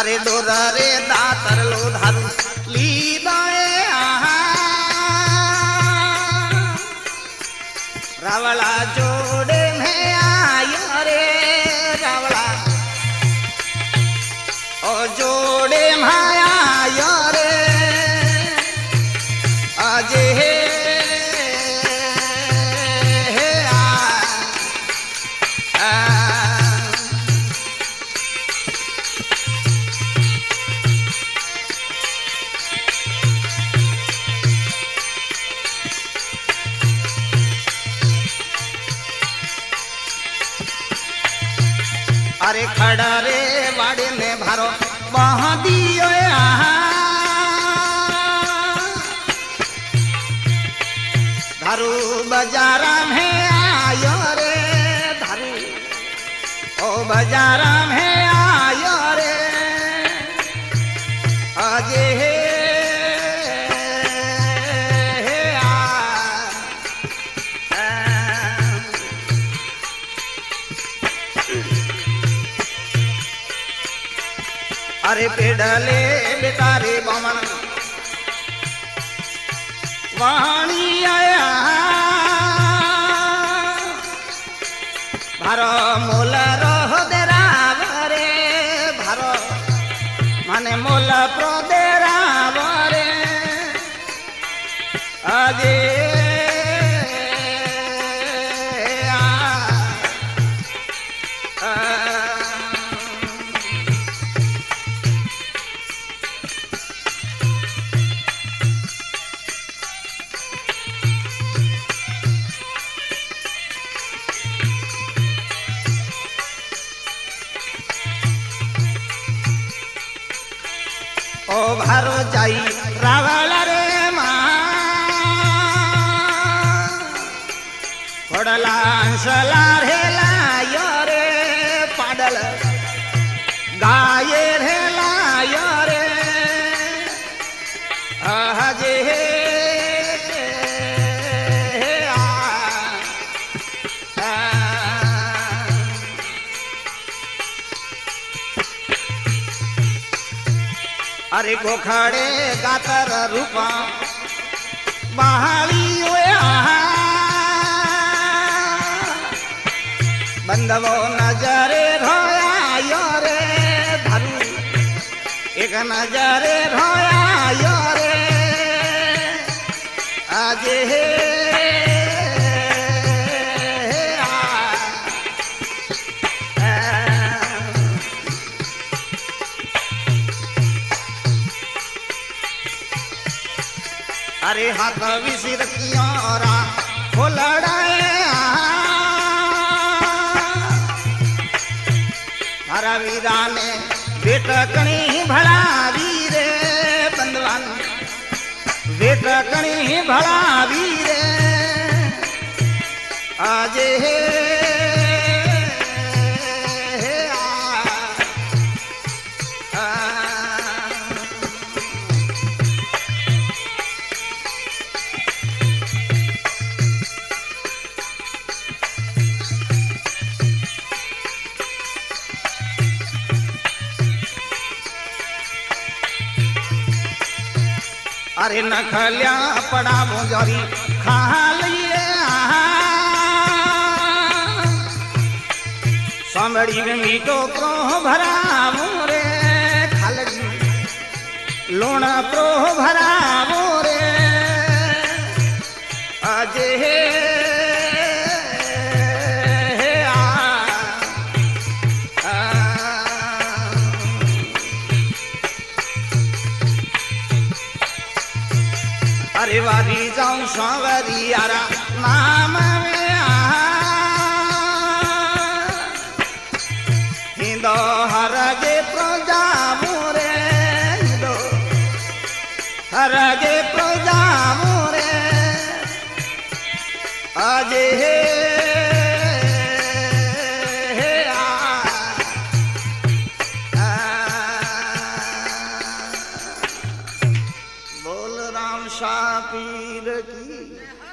अरे डोरा रे दातर लो धारू ली दाए रावला जोड़े में आयो रे रावला ओ जोड़े में आयो रे अजे अरे खड़ा रे वाड़े में भारो बहादियो धारू बाजारा में आयो रे धारू ओ बाजारा में आयो रे अजे अरे पेडले बेतारे बमन वाणी आया भारो मोल रह देराव रे भारो माने मोल प्रो देराव रे आगे ओ भारो जाई रावला रे घोड़ला अंशला रेला यो रे पाडल गाये रेला यो रे हजे अरे गोखड़े गातर रूपा बहाली बंदवो नजरे रोया यो रे धरू एक नजरे रोया यो रे आजे अरे हाथ विसिर कियोरा खोलड़ाए हरा वीरा ने बेटकणी भला वीरे बंदवान बेटकणी भला वीरे आजे अरे नखलिया पड़ा मोजरी खा लिए समड़ी में मीठो प्रो भरा मोरे खालगी लोण प्रो भरा मोरे अजे अरे वारी जाऊं सांवरी यारा नाम में हिंदो हरगे प्रजा मोरे हिंदो हरगे प्रजा मोरे अजे शाह पीर की